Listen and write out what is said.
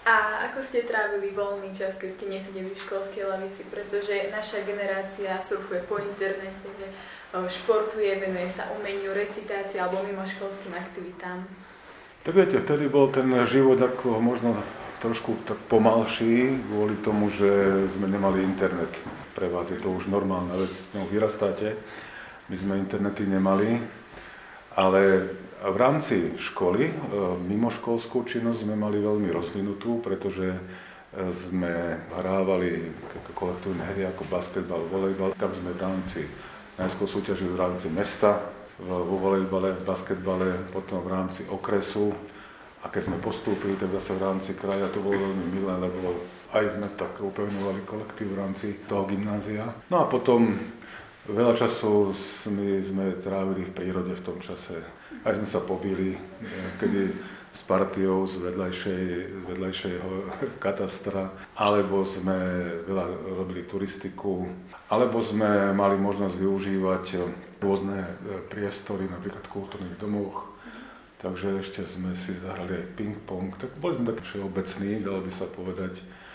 A ako ste trávili voľný čas, keď ste nesedeli v školskej lavici? Pretože naša generácia surfuje po internete, športuje, venuje sa umeniu, recitácii alebo mimoškolským aktivitám. Tak viete, vtedy bol ten život ako možno trošku tak pomalší, kvôli tomu, že sme nemali internet. Pre vás je to už normálna vec, vyrastáte. My sme internety nemali, ale v rámci školy, mimoškolskú činnosť sme mali veľmi rozvinutú, pretože sme hrávali kolektívne hry ako basketbal, volejbal. Tak sme v rámci, najskôr súťažili v rámci mesta, vo volejbale, v basketbale, potom v rámci okresu. A keď sme postúpili, tak zase v rámci kraja, to bolo veľmi milé, lebo aj sme tak upevňovali kolektív v rámci toho gymnázia. No a potom veľa času sme trávili v prírode v tom čase. Aj sme sa pobili, kedy s partiou z vedľajšieho katastra, alebo sme veľa robili turistiku, alebo sme mali možnosť využívať rôzne priestory, napríklad v kultúrnych domoch. Takže ešte sme si zahrali aj ping-pong, tak boli sme takí všeobecní, dalo by sa povedať.